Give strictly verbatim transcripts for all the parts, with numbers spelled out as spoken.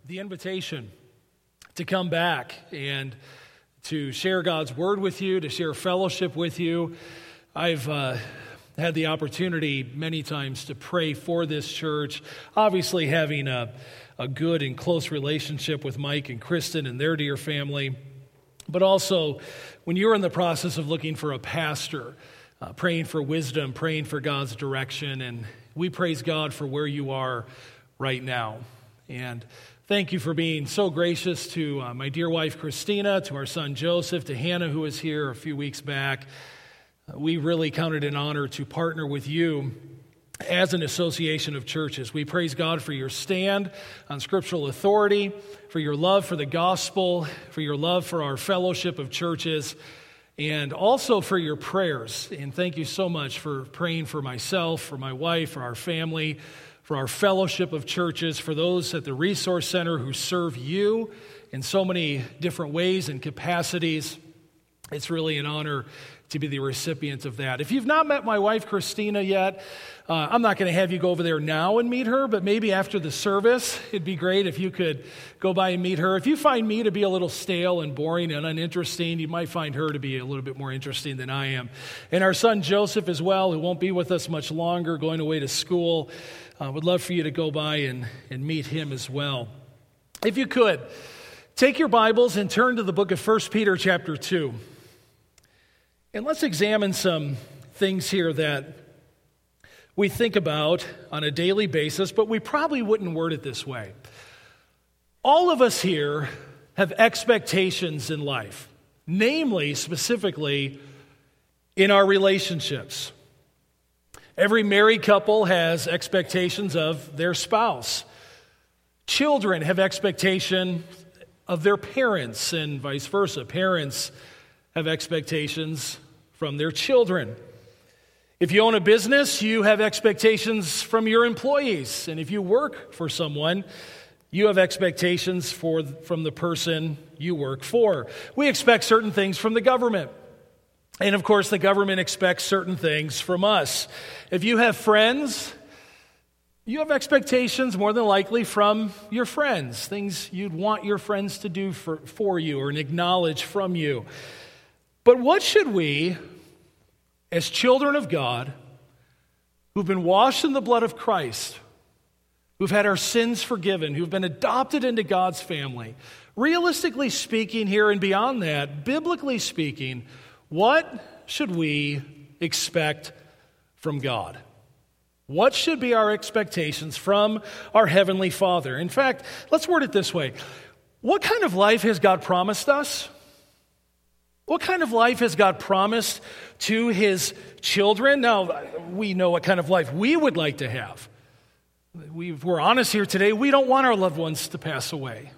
the invitation to come back and to share God's Word with you, to share fellowship with you. I've uh, had the opportunity many times to pray for this church, obviously having a, a good and close relationship with Mike and Kristen and their dear family, but also when you're in the process of looking for a pastor, uh, praying for wisdom, praying for God's direction, and we praise God for where you are right now. And thank you for being so gracious to uh, my dear wife, Christina, to our son, Joseph, to Hannah, who was here a few weeks back. Uh, we really count it an honor to partner with you as an association of churches. We praise God for your stand on scriptural authority, for your love for the gospel, for your love for our fellowship of churches, and also for your prayers. And thank you so much for praying for myself, for my wife, for our family, for our fellowship of churches, for those at the Resource Center who serve you in so many different ways and capacities. It's really an honor to be the recipient of that. If you've not met my wife, Christina, yet, uh, I'm not going to have you go over there now and meet her, but maybe after the service, it'd be great if you could go by and meet her. If you find me to be a little stale and boring and uninteresting, you might find her to be a little bit more interesting than I am. And our son, Joseph, as well, who won't be with us much longer, going away to school. I uh, would love for you to go by and, and meet him as well. If you could, take your Bibles and turn to the book of First Peter chapter two. And let's examine some things here that we think about on a daily basis, but we probably wouldn't word it this way. All of us here have expectations in life, namely, specifically, in our relationships. Every married couple has expectations of their spouse. Children have expectation of their parents and vice versa. Parents have expectations from their children. If you own a business, you have expectations from your employees. And if you work for someone, you have expectations for, from the person you work for. We expect certain things from the government. And of course, the government expects certain things from us. If you have friends, you have expectations more than likely from your friends, things you'd want your friends to do for, for you or acknowledge from you. But what should we, as children of God, who've been washed in the blood of Christ, who've had our sins forgiven, who've been adopted into God's family, realistically speaking here and beyond that, biblically speaking, what should we expect from God? What should be our expectations from our Heavenly Father? In fact, let's word it this way. What kind of life has God promised us? What kind of life has God promised to His children? Now, we know what kind of life we would like to have. We, if we're honest here today, we don't want our loved ones to pass away.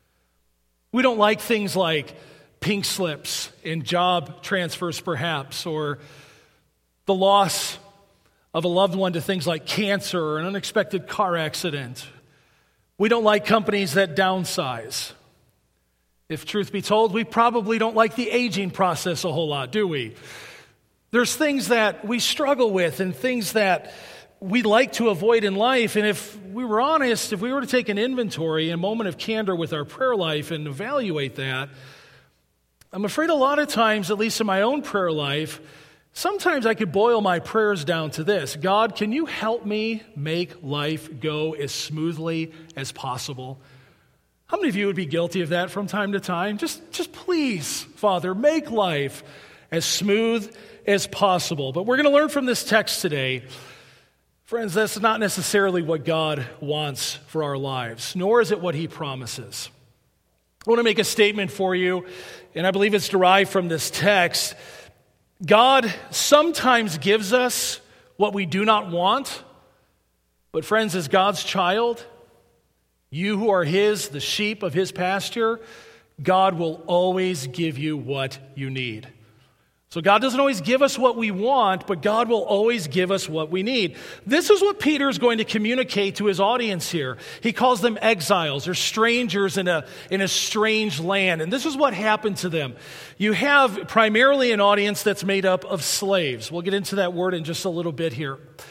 We don't like things like pink slips and job transfers, perhaps, or the loss of a loved one to things like cancer or an unexpected car accident. We don't like companies that downsize. If truth be told, we probably don't like the aging process a whole lot, do we? There's things that we struggle with and things that we like to avoid in life. And if we were honest, if we were to take an inventory, a moment of candor with our prayer life and evaluate that, I'm afraid a lot of times, at least in my own prayer life, sometimes I could boil my prayers down to this: God, can you help me make life go as smoothly as possible? How many of you would be guilty of that from time to time? Just, just please, Father, make life as smooth as possible. But we're going to learn from this text today, friends, that's not necessarily what God wants for our lives, nor is it what He promises. I want to make a statement for you, and I believe it's derived from this text. God sometimes gives us what we do not want, but friends, as God's child, you who are His, the sheep of His pasture, God will always give you what you need. So God doesn't always give us what we want, but God will always give us what we need. This is what Peter is going to communicate to his audience here. He calls them exiles or strangers in a, in a strange land. And this is what happened to them. You have primarily an audience that's made up of slaves. We'll get into that word in just a little bit here.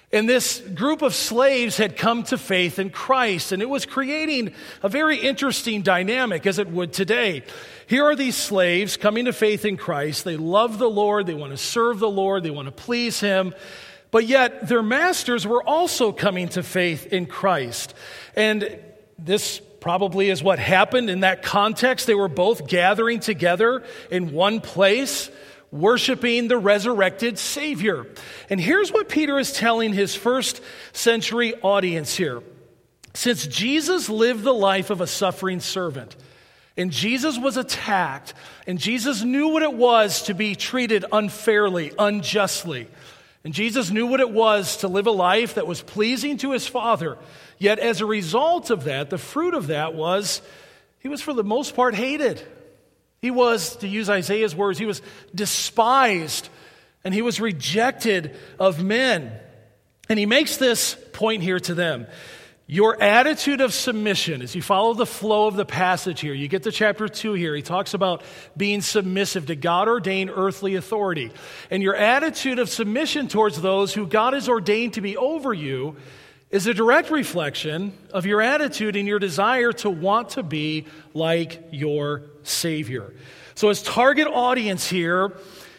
And this group of slaves had come to faith in Christ, and it was creating a very interesting dynamic, as it would today. Here are these slaves coming to faith in Christ. They love the Lord, they want to serve the Lord, they want to please Him, but yet their masters were also coming to faith in Christ. And this probably is what happened in that context. They were both gathering together in one place, worshiping the resurrected Savior. And here's what Peter is telling his first century audience here. Since Jesus lived the life of a suffering servant, and Jesus was attacked, and Jesus knew what it was to be treated unfairly, unjustly, and Jesus knew what it was to live a life that was pleasing to his Father, yet as a result of that, the fruit of that was, he was for the most part hated. He was, to use Isaiah's words, he was despised and he was rejected of men. And he makes this point here to them. Your attitude of submission, as you follow the flow of the passage here, you get to chapter two here, he talks about being submissive to God-ordained earthly authority. And your attitude of submission towards those who God has ordained to be over you is a direct reflection of your attitude and your desire to want to be like your Savior. So his target audience here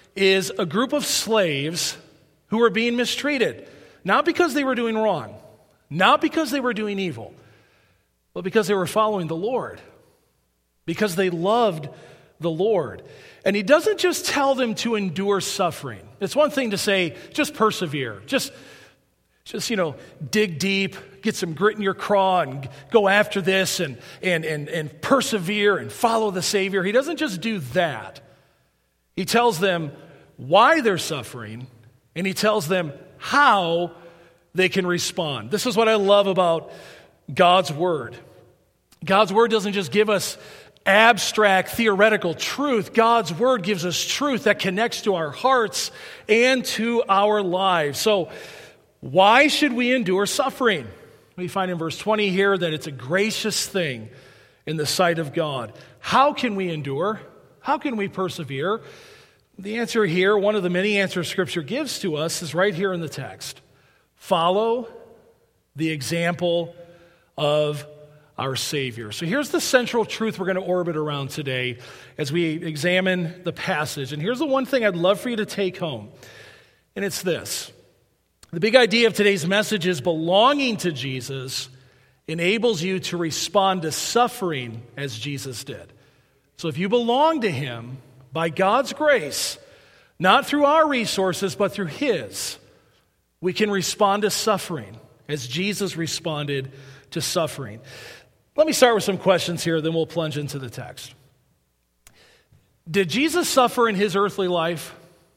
is a group of slaves who were being mistreated, not because they were doing wrong, not because they were doing evil, but because they were following the Lord, because they loved the Lord. And he doesn't just tell them to endure suffering. It's one thing to say, just persevere, just Just, you know, dig deep, get some grit in your craw and go after this and, and, and, and persevere and follow the Savior. He doesn't just do that. He tells them why they're suffering, and he tells them how they can respond. This is what I love about God's Word. God's Word doesn't just give us abstract, theoretical truth. God's Word gives us truth that connects to our hearts and to our lives. So, why should we endure suffering? We find in verse twenty here that it's a gracious thing in the sight of God. How can we endure? How can we persevere? The answer here, one of the many answers Scripture gives to us, is right here in the text. Follow the example of our Savior. So here's the central truth we're going to orbit around today as we examine the passage. And here's the one thing I'd love for you to take home, and it's this. The big idea of today's message is belonging to Jesus enables you to respond to suffering as Jesus did. So if you belong to Him, by God's grace, not through our resources, but through His, we can respond to suffering as Jesus responded to suffering. Let me start with some questions here, then we'll plunge into the text. Did Jesus suffer in His earthly life?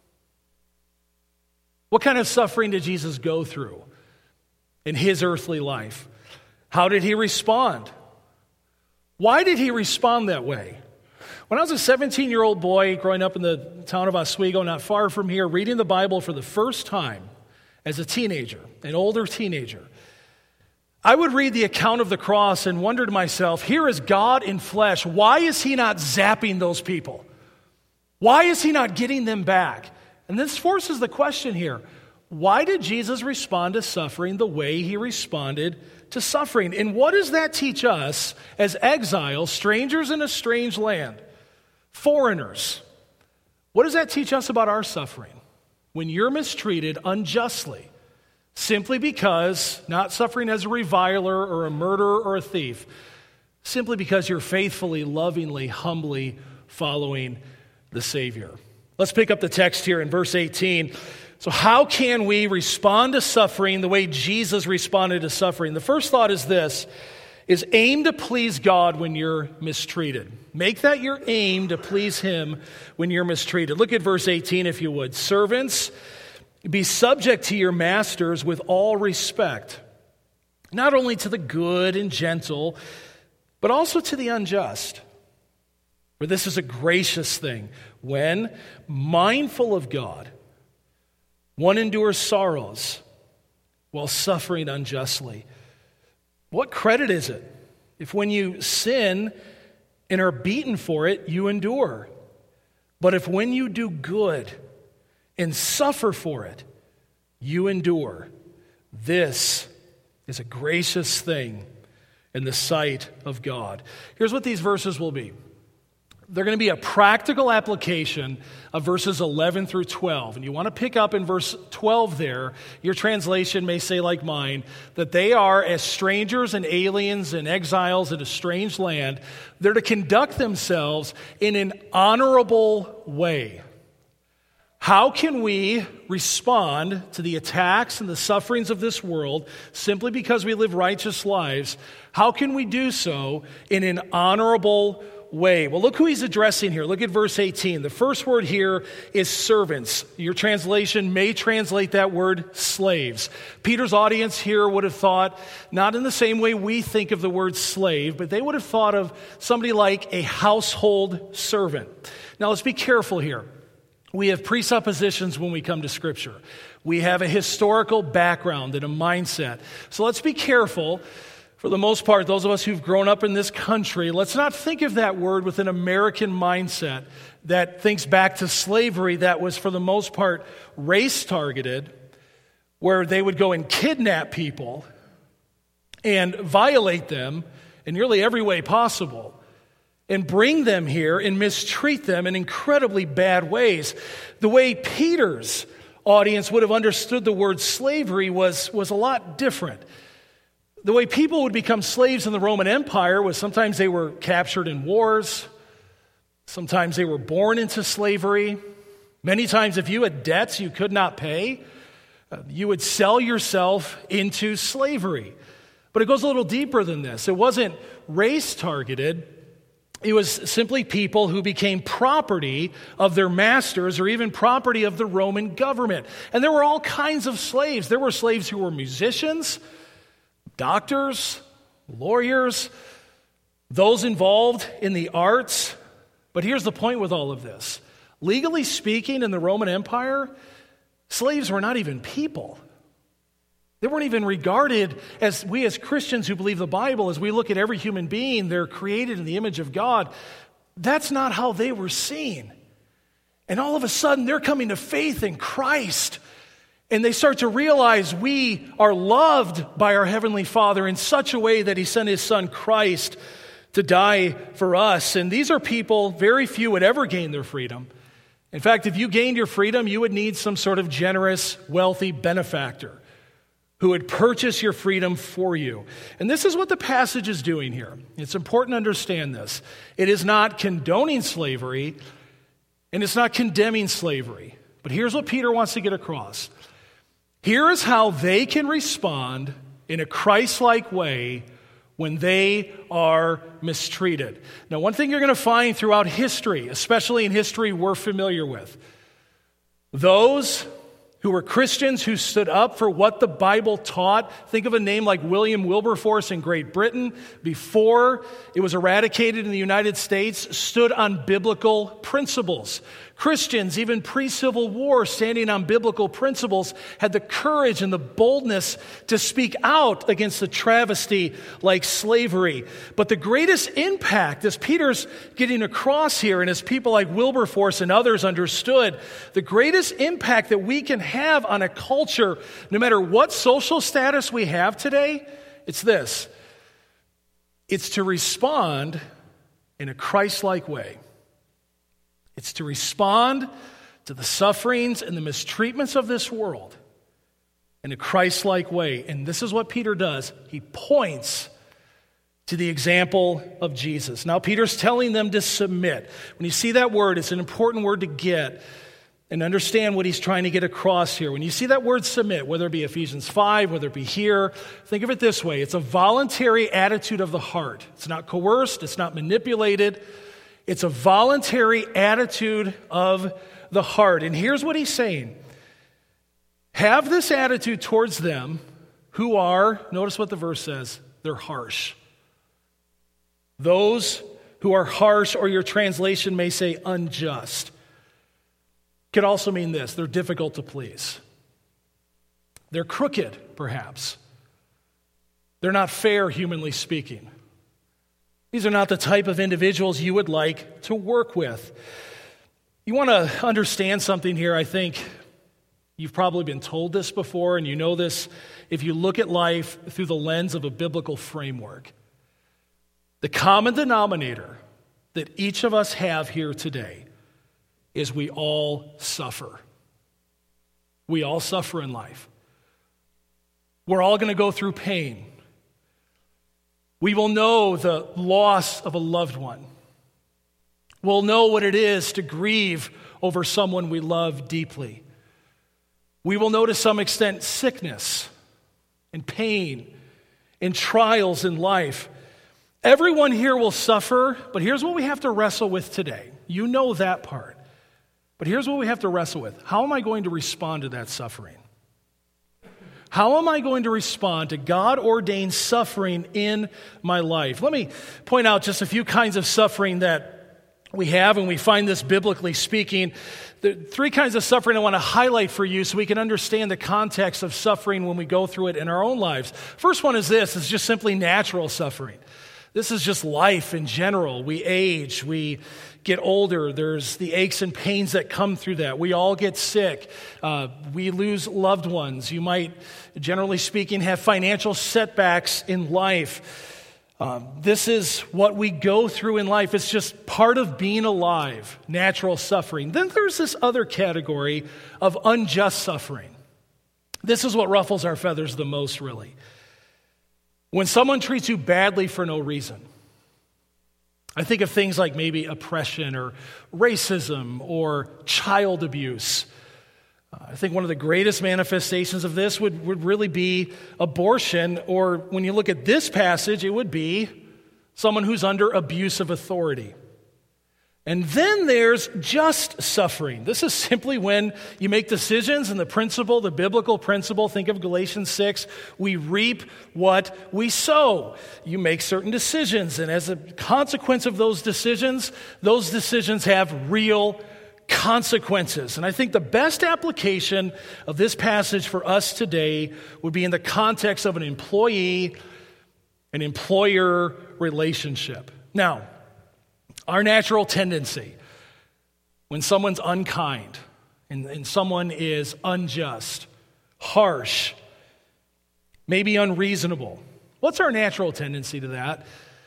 What kind of suffering did Jesus go through in His earthly life? How did He respond? Why did He respond that way? When I was a seventeen-year-old boy growing up in the town of Oswego, not far from here, reading the Bible for the first time as a teenager, an older teenager, I would read the account of the cross and wonder to myself, here is God in flesh. Why is He not zapping those people? Why is He not getting them back? And this forces the question here, why did Jesus respond to suffering the way He responded to suffering? And what does that teach us as exiles, strangers in a strange land, foreigners? What does that teach us about our suffering? When you're mistreated unjustly, simply because, not suffering as a reviler or a murderer or a thief, simply because you're faithfully, lovingly, humbly following the Savior. Let's pick up the text here in verse eighteen. So how can we respond to suffering the way Jesus responded to suffering? The first thought is this, is aim to please God when you're mistreated. Make that your aim to please Him when you're mistreated. Look at verse eighteen if you would. Servants, be subject to your masters with all respect, not only to the good and gentle, but also to the unjust. For this is a gracious thing, when, mindful of God, one endures sorrows while suffering unjustly. What credit is it if when you sin and are beaten for it, you endure? But if when you do good and suffer for it, you endure, This is a gracious thing in the sight of God. Here's what these verses will be. They're going to be a practical application of verses eleven through twelve. And you want to pick up in verse twelve there. Your translation may say, like mine, that they are as strangers and aliens and exiles in a strange land. They're to conduct themselves in an honorable way. How can we respond to the attacks and the sufferings of this world simply because we live righteous lives? How can we do so in an honorable way? Well, look who he's addressing here. Look at verse eighteen. The first word here is servants. Your translation may translate that word slaves. Peter's audience here would have thought, not in the same way we think of the word slave, but they would have thought of somebody like a household servant. Now, let's be careful here. We have presuppositions when we come to Scripture. We have a historical background and a mindset. So let's be careful. For the most part, those of us who've grown up in this country, let's not think of that word with an American mindset that thinks back to slavery that was, for the most part, race-targeted, where they would go and kidnap people and violate them in nearly every way possible, and bring them here and mistreat them in incredibly bad ways. The way Peter's audience would have understood the word slavery was, was a lot different. The way people would become slaves in the Roman Empire was sometimes they were captured in wars, sometimes they were born into slavery. Many times if you had debts you could not pay, you would sell yourself into slavery. But it goes a little deeper than this. It wasn't race-targeted. It was simply people who became property of their masters or even property of the Roman government. And there were all kinds of slaves. There were slaves who were musicians, doctors, lawyers, those involved in the arts. But here's the point with all of this. Legally speaking, in the Roman Empire, slaves were not even people. They weren't even regarded as, we as Christians who believe the Bible, as we look at every human being, they're created in the image of God. That's not how they were seen. And all of a sudden, they're coming to faith in Christ. And they start to realize we are loved by our Heavenly Father in such a way that He sent His Son Christ to die for us. And these are people, very few would ever gain their freedom. In fact, if you gained your freedom, you would need some sort of generous, wealthy benefactor who would purchase your freedom for you. And this is what the passage is doing here. It's important to understand this. It is not condoning slavery, and it's not condemning slavery. But here's what Peter wants to get across. Here is how they can respond in a Christ-like way when they are mistreated. Now, one thing you're going to find throughout history, especially in history we're familiar with, those who were Christians who stood up for what the Bible taught. Think of a name like William Wilberforce in Great Britain, before it was eradicated in the United States, stood on biblical principles. Christians, even pre-Civil War, standing on biblical principles, had the courage and the boldness to speak out against a travesty like slavery. But the greatest impact, as Peter's getting across here, and as people like Wilberforce and others understood, the greatest impact that we can have on a culture, no matter what social status we have today, it's this. It's to respond in a Christ-like way. It's to respond to the sufferings and the mistreatments of this world in a Christ-like way. And this is what Peter does. He points to the example of Jesus. Now, Peter's telling them to submit. When you see that word, it's an important word to get and understand what he's trying to get across here. When you see that word submit, whether it be Ephesians five, whether it be here, think of it this way. It's a voluntary attitude of the heart. It's not coerced. It's not manipulated. It's a voluntary attitude of the heart. And here's what he's saying. Have this attitude towards them who are, notice what the verse says, they're harsh. Those who are harsh, or your translation may say unjust. Could also mean this, they're difficult to please. They're crooked, perhaps. They're not fair, humanly speaking. These are not the type of individuals you would like to work with. You want to understand something here, I think. You've probably been told this before, and you know this if you look at life through the lens of a biblical framework. The common denominator that each of us have here today is we all suffer. We all suffer in life. We're all going to go through pain. We will know the loss of a loved one. We'll know what it is to grieve over someone we love deeply. We will know to some extent sickness and pain and trials in life. Everyone here will suffer, but here's what we have to wrestle with today. You know that part. But here's what we have to wrestle with. How am I going to respond to that suffering? How am I going to respond to God-ordained suffering in my life? Let me point out just a few kinds of suffering that we have, and we find this biblically speaking. The three kinds of suffering I want to highlight for you so we can understand the context of suffering when we go through it in our own lives. First one is this. It's just simply natural suffering. This is just life in general. We age, we get older. There's the aches and pains that come through that. We all get sick. Uh, we lose loved ones. You might, generally speaking, have financial setbacks in life. Um, this is what we go through in life. It's just part of being alive, natural suffering. Then there's this other category of unjust suffering. This is what ruffles our feathers the most, really. When someone treats you badly for no reason. I think of things like maybe oppression or racism or child abuse. Uh, I think one of the greatest manifestations of this would, would really be abortion, or when you look at this passage, it would be someone who's under abuse of authority. And then there's just suffering. This is simply when you make decisions, and the principle, the biblical principle, think of Galatians six, we reap what we sow. You make certain decisions, and as a consequence of those decisions, those decisions have real consequences. And I think the best application of this passage for us today would be in the context of an employee and employer relationship. Now, our natural tendency, when someone's unkind and, and someone is unjust, harsh, maybe unreasonable, what's our natural tendency to that?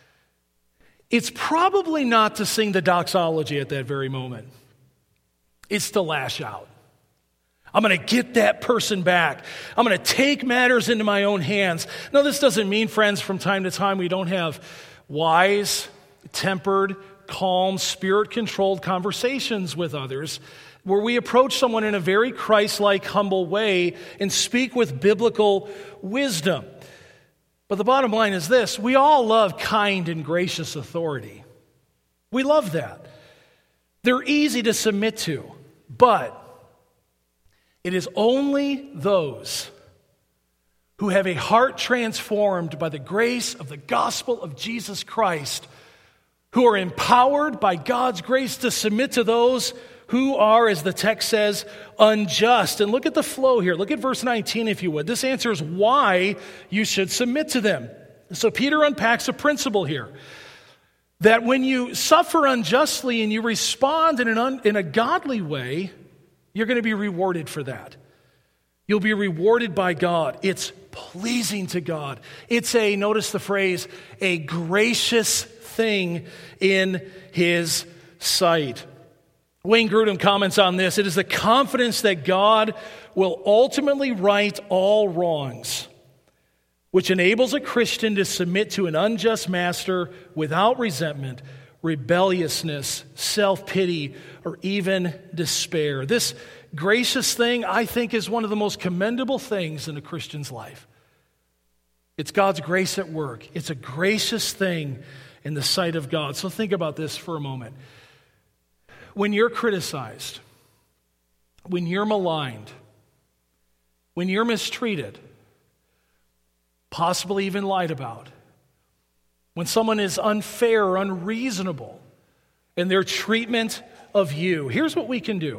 It's probably not to sing the doxology at that very moment. It's to lash out. I'm going to get that person back. I'm going to take matters into my own hands. No, this doesn't mean, friends, from time to time we don't have wise, tempered, calm, spirit-controlled conversations with others where we approach someone in a very Christ-like, humble way and speak with biblical wisdom. But the bottom line is this: we all love kind and gracious authority. We love that. They're easy to submit to, but it is only those who have a heart transformed by the grace of the gospel of Jesus Christ who are empowered by God's grace to submit to those who are, as the text says, unjust. And look at the flow here. Look at verse nineteen, if you would. This answers why you should submit to them. So Peter unpacks a principle here, that when you suffer unjustly and you respond in, an un, in a godly way, you're going to be rewarded for that. You'll be rewarded by God. It's pleasing to God. It's a, notice the phrase, a gracious thing in His sight. Wayne Grudem comments on this: it is the confidence that God will ultimately right all wrongs, which enables a Christian to submit to an unjust master without resentment, rebelliousness, self-pity, or even despair. This gracious thing, I think, is one of the most commendable things in a Christian's life. It's God's grace at work. It's a gracious thing in the sight of God. So think about this for a moment. When you're criticized, when you're maligned, when you're mistreated, possibly even lied about, when someone is unfair or unreasonable in their treatment of you, here's what we can do.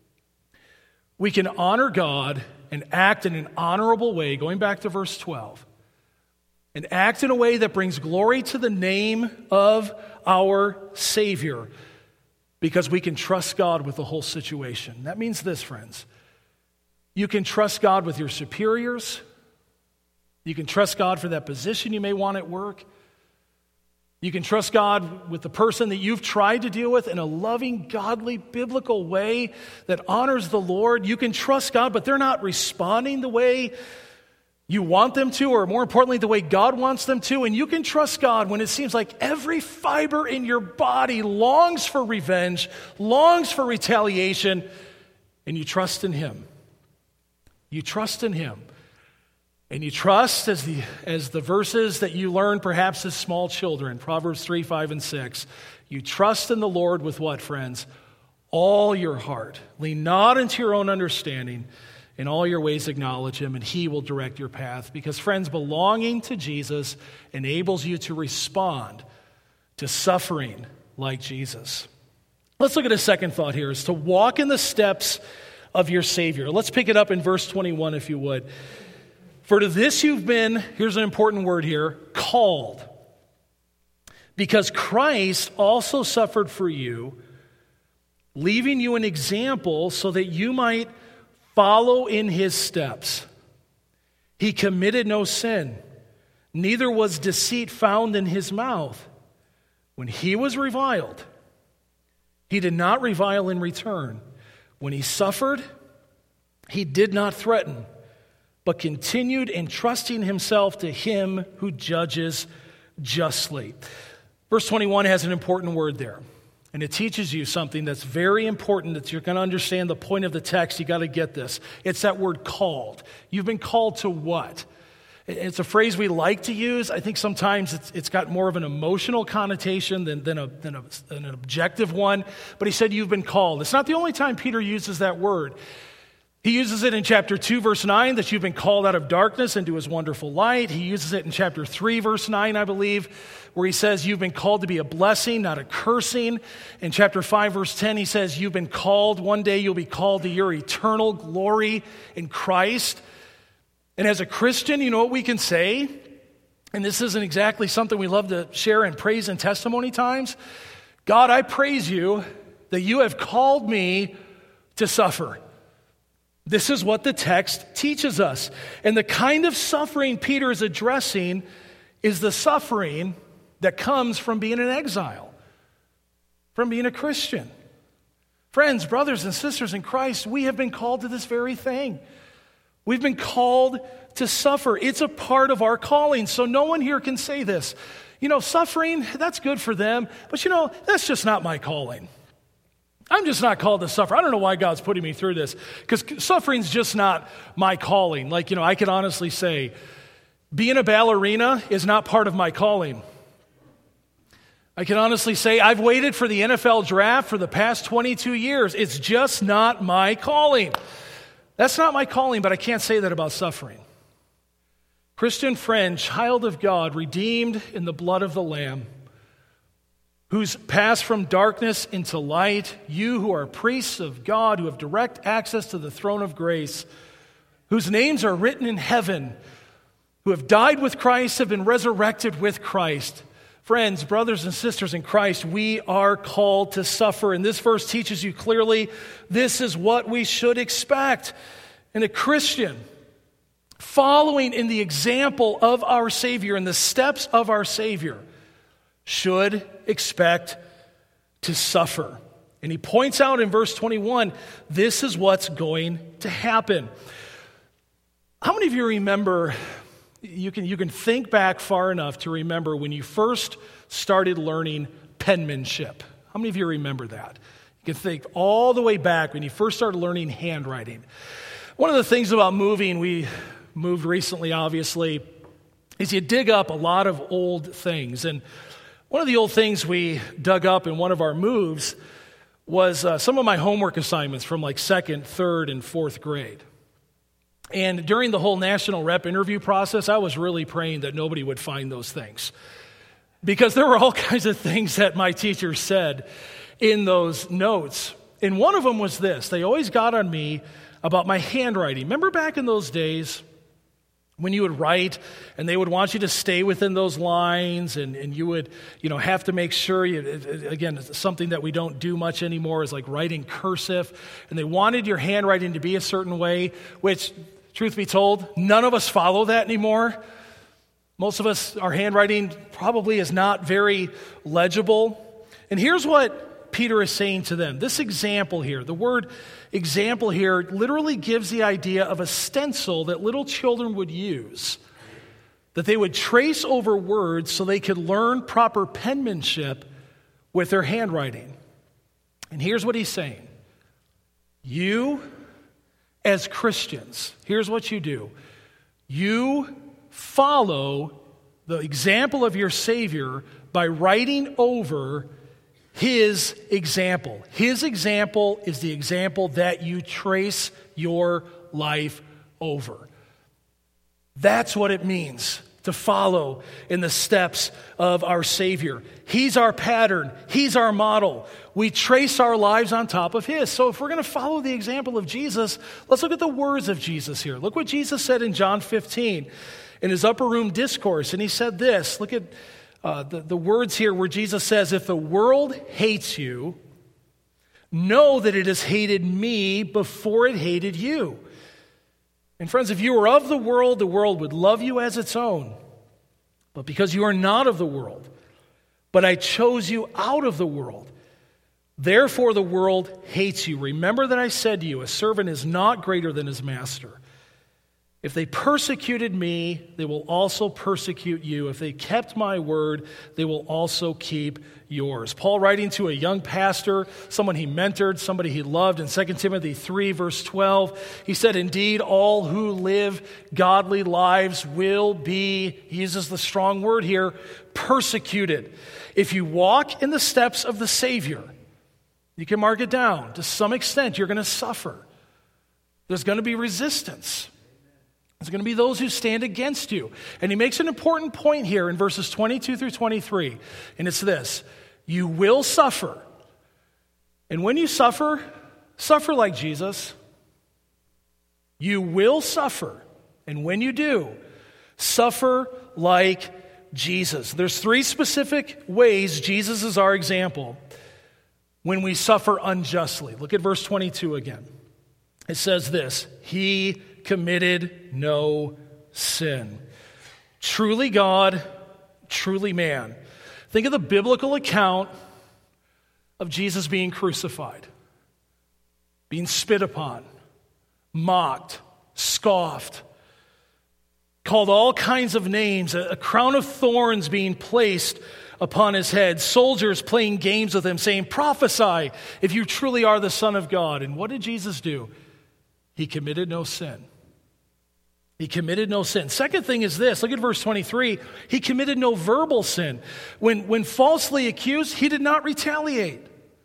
We can honor God and act in an honorable way, going back to verse twelve, and act in a way that brings glory to the name of our Savior, because we can trust God with the whole situation. That means this, friends. You can trust God with your superiors. You can trust God for that position you may want at work. You can trust God with the person that you've tried to deal with in a loving, godly, biblical way that honors the Lord. You can trust God, but they're not responding the way you want them to, or more importantly, the way God wants them to. And you can trust God when it seems like every fiber in your body longs for revenge, longs for retaliation, and you trust in Him. You trust in Him. And you trust, as the, as the verses that you learn perhaps as small children, Proverbs three, five, and six, you trust in the Lord with what, friends? All your heart. Lean not into your own understanding. In all your ways acknowledge Him, and He will direct your path. Because, friends, belonging to Jesus enables you to respond to suffering like Jesus. Let's look at a second thought here, is to walk in the steps of your Savior. Let's pick it up in verse twenty-one, if you would. For to this you've been, here's an important word here, called. Because Christ also suffered for you, leaving you an example so that you might follow in His steps. He committed no sin, neither was deceit found in His mouth. When He was reviled, He did not revile in return. When He suffered, He did not threaten, but continued entrusting Himself to Him who judges justly. Verse twenty-one has an important word there, and it teaches you something that's very important that you're going to understand the point of the text. You got to get this. It's that word called. You've been called to what? It's a phrase we like to use. I think sometimes it's, it's got more of an emotional connotation than, than, a, than, a, than an objective one. But he said you've been called. It's not the only time Peter uses that word. He uses it in chapter two, verse nine, that you've been called out of darkness into His wonderful light. He uses it in chapter three, verse nine, I believe, where he says you've been called to be a blessing, not a cursing. In chapter five, verse ten, he says you've been called, one day you'll be called to your eternal glory in Christ. And as a Christian, you know what we can say? And this isn't exactly something we love to share in praise and testimony times. God, I praise you that you have called me to suffer. This is what the text teaches us. And the kind of suffering Peter is addressing is the suffering that comes from being in exile, from being a Christian. Friends, brothers and sisters in Christ, we have been called to this very thing. We've been called to suffer. It's a part of our calling. So no one here can say this. You know, suffering, that's good for them, but you know, that's just not my calling. I'm just not called to suffer. I don't know why God's putting me through this, because suffering's just not my calling. Like, you know, I can honestly say, being a ballerina is not part of my calling. I can honestly say, I've waited for the N F L draft for the past twenty-two years. It's just not my calling. That's not my calling, but I can't say that about suffering. Christian friend, child of God, redeemed in the blood of the Lamb, who's passed from darkness into light, you who are priests of God, who have direct access to the throne of grace, whose names are written in heaven, who have died with Christ, have been resurrected with Christ. Friends, brothers and sisters in Christ, we are called to suffer. And this verse teaches you clearly this is what we should expect. And a Christian, following in the example of our Savior, in the steps of our Savior, should expect to suffer. And he points out in verse twenty-one, this is what's going to happen. How many of you remember, you can, you can think back far enough to remember when you first started learning penmanship? How many of you remember that? You can think all the way back when you first started learning handwriting. One of the things about moving, we moved recently obviously, is you dig up a lot of old things. And one of the old things we dug up in one of our moves was uh, some of my homework assignments from like second, third, and fourth grade. And during the whole national rep interview process, I was really praying that nobody would find those things. Because there were all kinds of things that my teacher said in those notes. And one of them was this. They always got on me about my handwriting. Remember back in those days When you would write, and they would want you to stay within those lines, and, and you would, you know, have to make sure, you, again, it's something that we don't do much anymore is like writing cursive, and they wanted your handwriting to be a certain way, which, truth be told, none of us follow that anymore. Most of us, our handwriting probably is not very legible. And here's what Peter is saying to them. This example here, the word example here literally gives the idea of a stencil that little children would use, that they would trace over words so they could learn proper penmanship with their handwriting. And here's what he's saying. You, as Christians, here's what you do. You follow the example of your Savior by writing over His example. His example is the example that you trace your life over. That's what it means to follow in the steps of our Savior. He's our pattern. He's our model. We trace our lives on top of His. So if we're going to follow the example of Jesus, let's look at the words of Jesus here. Look what Jesus said in John fifteen in His upper room discourse. And He said this. Look at Uh, the, the words here where Jesus says, if the world hates you, know that it has hated me before it hated you. And friends, if you were of the world, the world would love you as its own. But because you are not of the world, but I chose you out of the world, therefore the world hates you. Remember that I said to you, a servant is not greater than his master. If they persecuted me, they will also persecute you. If they kept my word, they will also keep yours. Paul, writing to a young pastor, someone he mentored, somebody he loved, in Second Timothy three, verse twelve, he said, indeed, all who live godly lives will be, he uses the strong word here, persecuted. If you walk in the steps of the Savior, you can mark it down. To some extent, you're going to suffer. There's going to be resistance. There's going to be those who stand against you. And he makes an important point here in verses twenty-two through twenty-three. And it's this. You will suffer. And when you suffer, suffer like Jesus. You will suffer. And when you do, suffer like Jesus. There's three specific ways Jesus is our example when we suffer unjustly. Look at verse twenty-two again. It says this. He committed no sin. Truly God, truly man. Think of the biblical account of Jesus being crucified, being spit upon, mocked, scoffed, called all kinds of names, a crown of thorns being placed upon his head, soldiers playing games with him, saying, prophesy if you truly are the Son of God. And what did Jesus do? He committed no sin. He committed no sin. Second thing is this. Look at verse twenty-three. He committed no verbal sin. When, when falsely accused, he did not retaliate.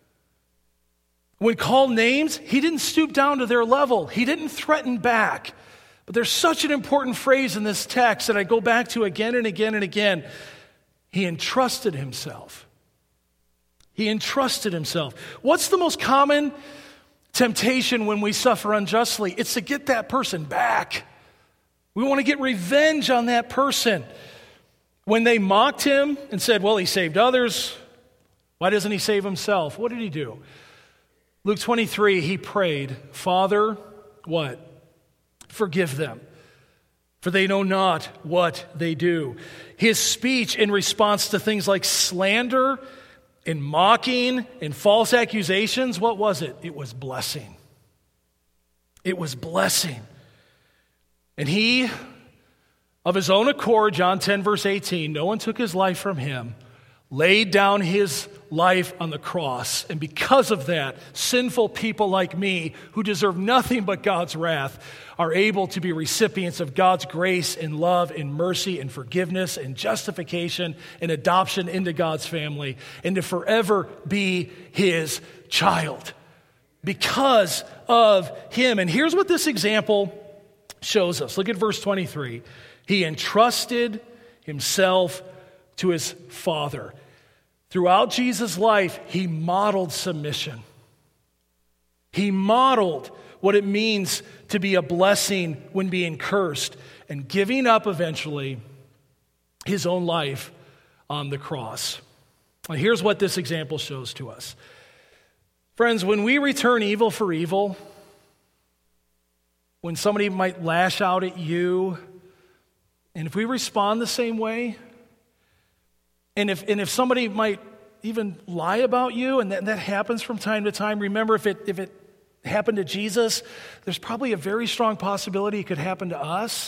When called names, he didn't stoop down to their level. He didn't threaten back. But there's such an important phrase in this text that I go back to again and again and again. He entrusted himself. He entrusted himself. What's the most common temptation when we suffer unjustly? It's to get that person back. We want to get revenge on that person. When they mocked him and said, well, he saved others, why doesn't he save himself? What did he do? Luke twenty-three, he prayed, Father, what? Forgive them, for they know not what they do. His speech in response to things like slander and mocking and false accusations, what was it? It was blessing. It was blessing. And he, of his own accord, John ten, verse eighteen, no one took his life from him, laid down his life on the cross. And because of that, sinful people like me, who deserve nothing but God's wrath, are able to be recipients of God's grace and love and mercy and forgiveness and justification and adoption into God's family, and to forever be his child because of him. And here's what this example shows us. Look at verse twenty-three. He entrusted himself to his Father. Throughout Jesus' life, he modeled submission. He modeled what it means to be a blessing when being cursed, and giving up eventually his own life on the cross. Now, here's what this example shows to us. Friends, when we return evil for evil, when somebody might lash out at you, and if we respond the same way, and if and if somebody might even lie about you, and that, that happens from time to time, remember if it if it happened to Jesus, there's probably a very strong possibility it could happen to us.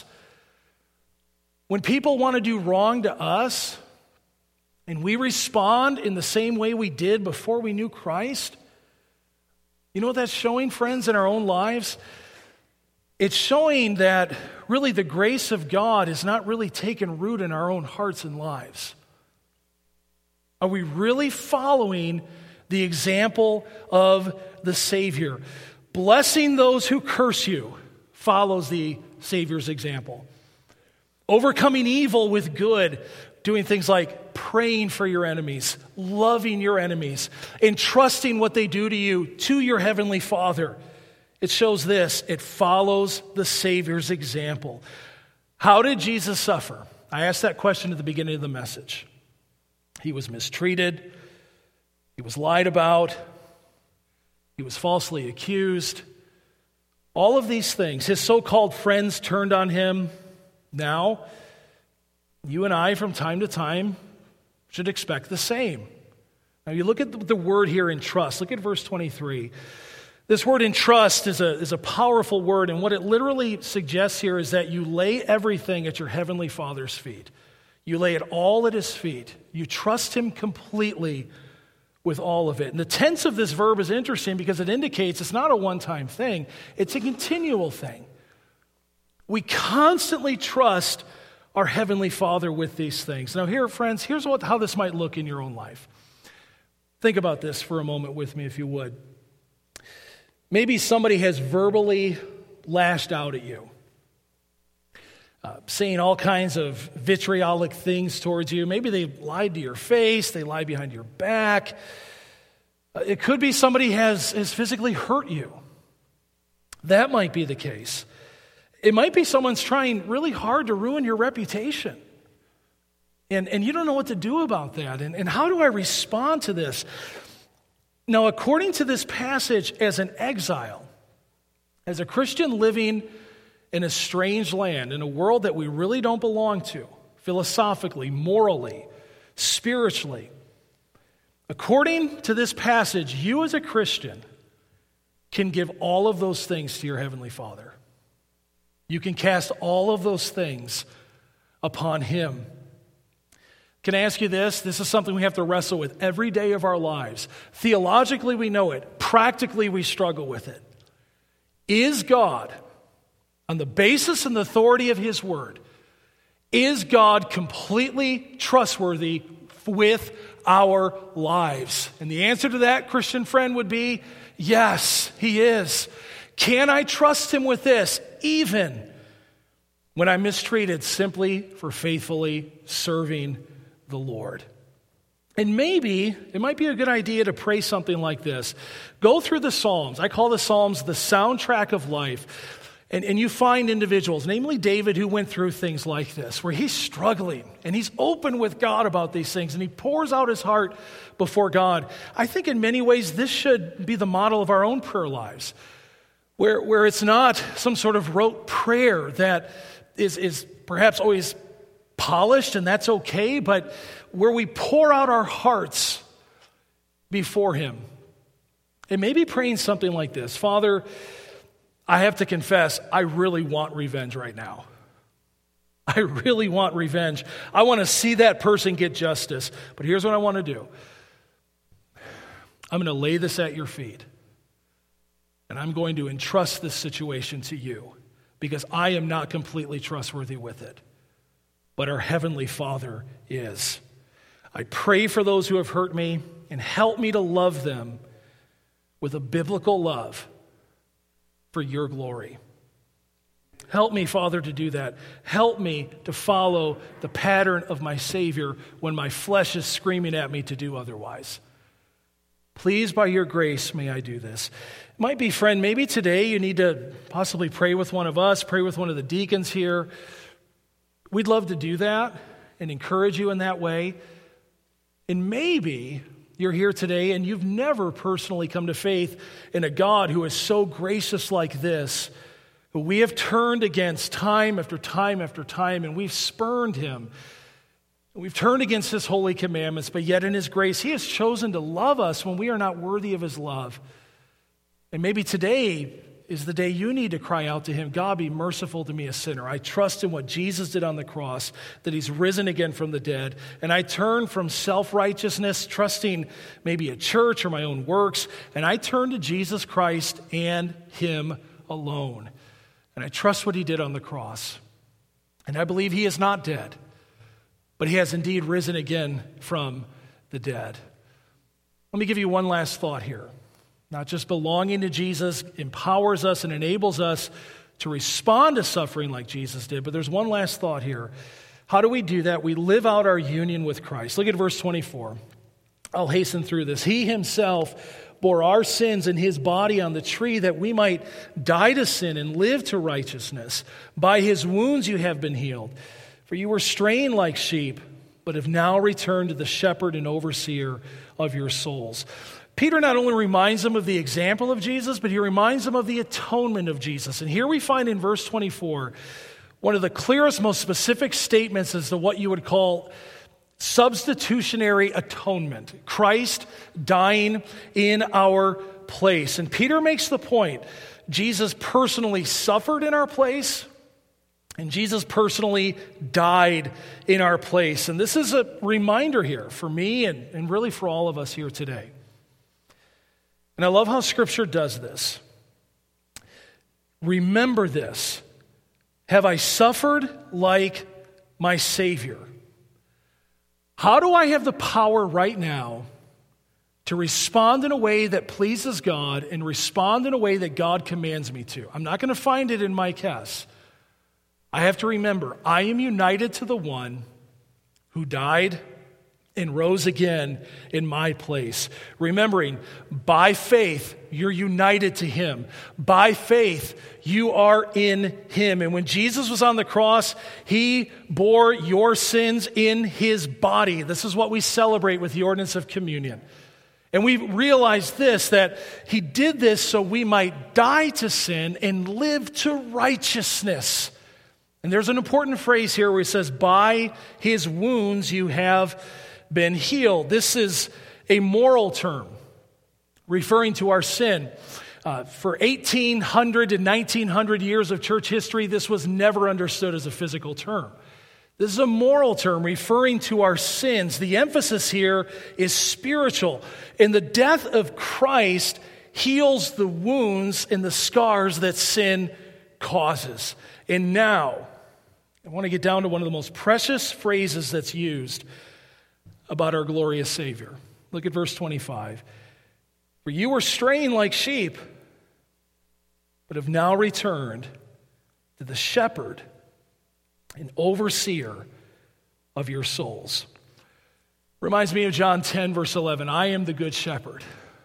When people want to do wrong to us, and we respond in the same way we did before we knew Christ, you know what that's showing, friends, in our own lives? It's showing that really the grace of God is not really taking root in our own hearts and lives. Are we really following the example of the Savior? Blessing those who curse you follows the Savior's example. Overcoming evil with good, doing things like praying for your enemies, loving your enemies, entrusting what they do to you to your heavenly Father. It shows this, it follows the Savior's example. How did Jesus suffer? I asked that question at the beginning of the message. He was mistreated, he was lied about, he was falsely accused. All of these things, his so-called friends turned on him. Now, you and I from time to time should expect the same. Now you look at the word here, entrust. Look at verse twenty-three. This word entrust is a, is a powerful word, and what it literally suggests here is that you lay everything at your heavenly Father's feet. You lay it all at his feet. You trust him completely with all of it. And the tense of this verb is interesting because it indicates it's not a one-time thing. It's a continual thing. We constantly trust our Heavenly Father with these things. Now here, friends, here's what, how this might look in your own life. Think about this for a moment with me, if you would. Maybe somebody has verbally lashed out at you, uh, saying all kinds of vitriolic things towards you. Maybe they lied to your face, they lied behind your back. Uh, it could be somebody has, has physically hurt you. That might be the case. It might be someone's trying really hard to ruin your reputation. And, and you don't know what to do about that. And, and how do I respond to this? Now, according to this passage, as an exile, as a Christian living in a strange land, in a world that we really don't belong to, philosophically, morally, spiritually, according to this passage, you as a Christian can give all of those things to your Heavenly Father. You can cast all of those things upon him. Can I ask you this? This is something we have to wrestle with every day of our lives. Theologically, we know it. Practically, we struggle with it. Is God, on the basis and the authority of his word, is God completely trustworthy with our lives? And the answer to that, Christian friend, would be yes, he is. Can I trust him with this, even when I'm mistreated simply for faithfully serving the Lord? And maybe it might be a good idea to pray something like this. Go through the Psalms. I call the Psalms the soundtrack of life. And, and you find individuals, namely David, who went through things like this, where he's struggling and he's open with God about these things and he pours out his heart before God. I think in many ways this should be the model of our own prayer lives. Where, where it's not some sort of rote prayer that is, is perhaps always polished, and that's okay, but where we pour out our hearts before him. And maybe praying something like this: Father, I have to confess, I really want revenge right now. I really want revenge. I want to see that person get justice. But here's what I want to do. I'm going to lay this at your feet. And I'm going to entrust this situation to you because I am not completely trustworthy with it. But our Heavenly Father is. I pray for those who have hurt me and help me to love them with a biblical love for your glory. Help me, Father, to do that. Help me to follow the pattern of my Savior when my flesh is screaming at me to do otherwise. Please, by your grace, may I do this. It might be, friend, maybe today you need to possibly pray with one of us, pray with one of the deacons here. We'd love to do that and encourage you in that way. And maybe you're here today and you've never personally come to faith in a God who is so gracious like this, who we have turned against time after time after time, and we've spurned him. We've turned against his holy commandments, but yet in his grace, he has chosen to love us when we are not worthy of his love. And maybe today is the day you need to cry out to him, God, be merciful to me, a sinner. I trust in what Jesus did on the cross, that he's risen again from the dead. And I turn from self-righteousness, trusting maybe a church or my own works, and I turn to Jesus Christ and him alone. And I trust what he did on the cross. And I believe he is not dead, but he has indeed risen again from the dead. Let me give you one last thought here. Not just belonging to Jesus empowers us and enables us to respond to suffering like Jesus did, but there's one last thought here. How do we do that? We live out our union with Christ. Look at verse twenty-four. I'll hasten through this. He himself bore our sins in his body on the tree that we might die to sin and live to righteousness. By his wounds you have been healed. For you were straying like sheep, but have now returned to the shepherd and overseer of your souls. Peter not only reminds them of the example of Jesus, but he reminds them of the atonement of Jesus. And here we find in verse twenty-four, one of the clearest, most specific statements as to what you would call substitutionary atonement. Christ dying in our place. And Peter makes the point, Jesus personally suffered in our place, and Jesus personally died in our place. And this is a reminder here for me and, and really for all of us here today. And I love how Scripture does this. Remember this. Have I suffered like my Savior? How do I have the power right now to respond in a way that pleases God and respond in a way that God commands me to? I'm not going to find it in Mike Hess. I have to remember, I am united to the one who died and rose again in my place. Remembering, by faith, you're united to him. By faith, you are in him. And when Jesus was on the cross, he bore your sins in his body. This is what we celebrate with the ordinance of communion. And we realize this, that he did this so we might die to sin and live to righteousness. And there's an important phrase here where he says, by his wounds you have been healed. This is a moral term referring to our sin. Uh, for eighteen hundred to nineteen hundred years of church history, this was never understood as a physical term. This is a moral term referring to our sins. The emphasis here is spiritual. And the death of Christ heals the wounds and the scars that sin causes. And now, I want to get down to one of the most precious phrases that's used about our glorious Savior. Look at verse twenty-five. For you were straying like sheep, but have now returned to the shepherd and overseer of your souls. Reminds me of John ten, verse eleven. I am the good shepherd.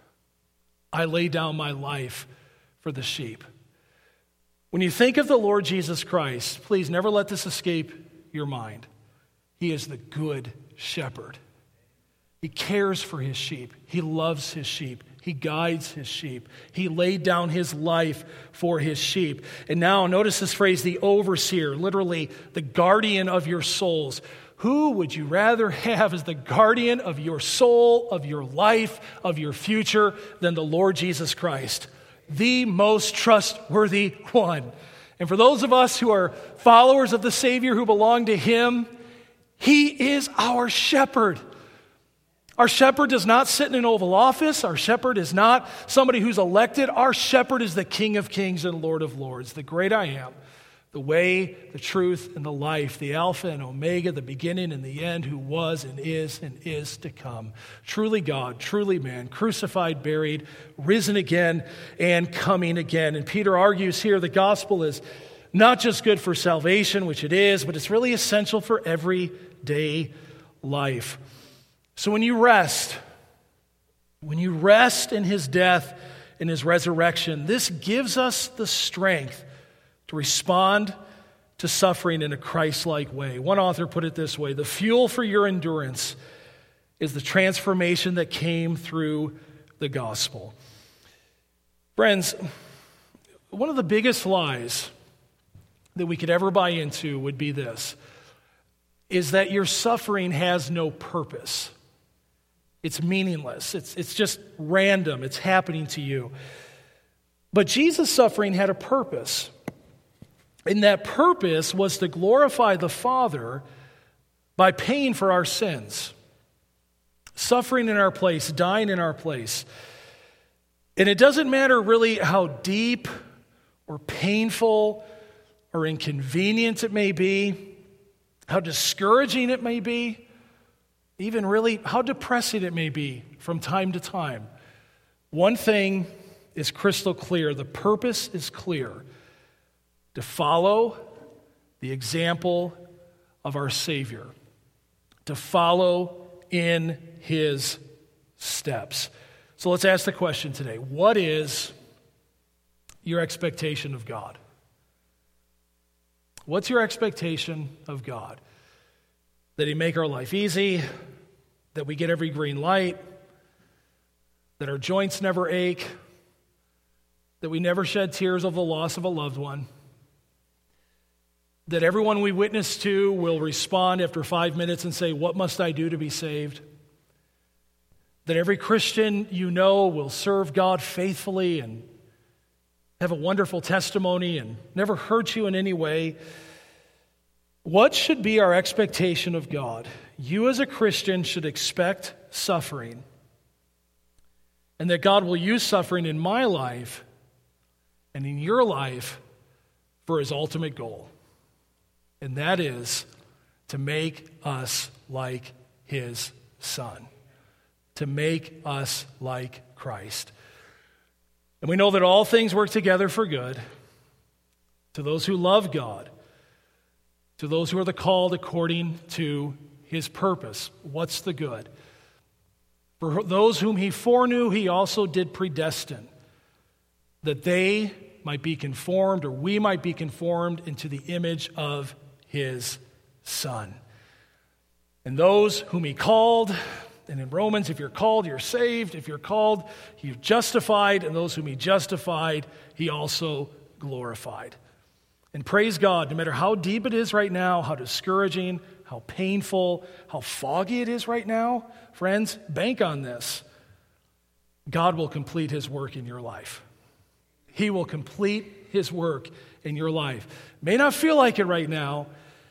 I lay down my life for the sheep. When you think of the Lord Jesus Christ, please never let this escape your mind. He is the good shepherd. He cares for his sheep. He loves his sheep. He guides his sheep. He laid down his life for his sheep. And now notice this phrase, the overseer, literally the guardian of your souls. Who would you rather have as the guardian of your soul, of your life, of your future than the Lord Jesus Christ? The most trustworthy one. And for those of us who are followers of the Savior, who belong to him, he is our shepherd. Our shepherd does not sit in an Oval Office. Our shepherd is not somebody who's elected. Our shepherd is the King of Kings and Lord of Lords, the great I am, the way, the truth, and the life, the Alpha and Omega, the beginning and the end, who was and is and is to come. Truly God, truly man, crucified, buried, risen again, and coming again. And Peter argues here the gospel is not just good for salvation, which it is, but it's really essential for everyday life. So when you rest, When you rest in his death and his resurrection, this gives us the strength to respond to suffering in a Christ-like way. One author put it this way: the fuel for your endurance is the transformation that came through the gospel. Friends, one of the biggest lies that we could ever buy into would be this, is that your suffering has no purpose. It's meaningless. It's, it's just random. It's happening to you. But Jesus' suffering had a purpose. And that purpose was to glorify the Father by paying for our sins, suffering in our place, dying in our place. And it doesn't matter really how deep or painful or inconvenient it may be, how discouraging it may be, even really how depressing it may be from time to time. One thing is crystal clear. The purpose is clear: to follow the example of our Savior, to follow in his steps. So let's ask the question today: what is your expectation of God? What's your expectation of God? That he make our life easy, that we get every green light, that our joints never ache, that we never shed tears of the loss of a loved one, that everyone we witness to will respond after five minutes and say, "What must I do to be saved?" That every Christian you know will serve God faithfully and have a wonderful testimony and never hurt you in any way. What should be our expectation of God? You as a Christian should expect suffering, and that God will use suffering in my life and in your life for his ultimate goal. And that is to make us like his Son, to make us like Christ. And we know that all things work together for good to those who love God, to those who are the called according to his purpose. What's the good? For those whom he foreknew, he also did predestine, that they might be conformed, or we might be conformed into the image of his Son. And those whom he called, and in Romans, if you're called, you're saved. If you're called, you're justified. And those whom he justified, he also glorified. And praise God, no matter how deep it is right now, how discouraging, how painful, how foggy it is right now, friends, bank on this. God will complete his work in your life. He will complete his work in your life. It may not feel like it right now.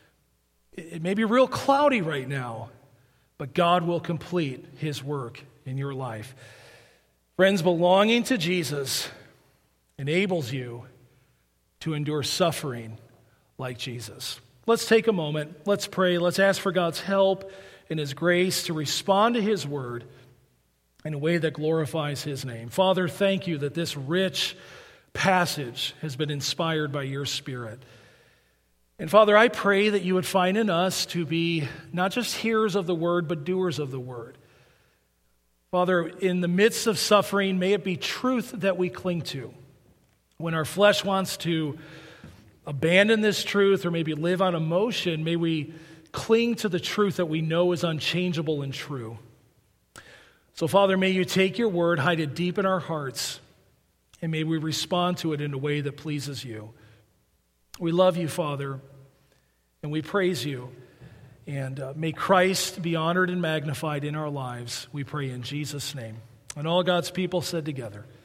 It may be real cloudy right now, but God will complete his work in your life. Friends, belonging to Jesus enables you to endure suffering like Jesus. Let's take a moment. Let's pray. Let's ask for God's help and his grace to respond to his word in a way that glorifies his name. Father, thank you that this rich passage has been inspired by your Spirit. And Father, I pray that you would find in us to be not just hearers of the word, but doers of the word. Father, in the midst of suffering, may it be truth that we cling to. When our flesh wants to abandon this truth or maybe live on emotion, may we cling to the truth that we know is unchangeable and true. So, Father, may you take your word, hide it deep in our hearts, and may we respond to it in a way that pleases you. We love you, Father, and we praise you. And uh, may Christ be honored and magnified in our lives, we pray in Jesus' name. And all God's people said together,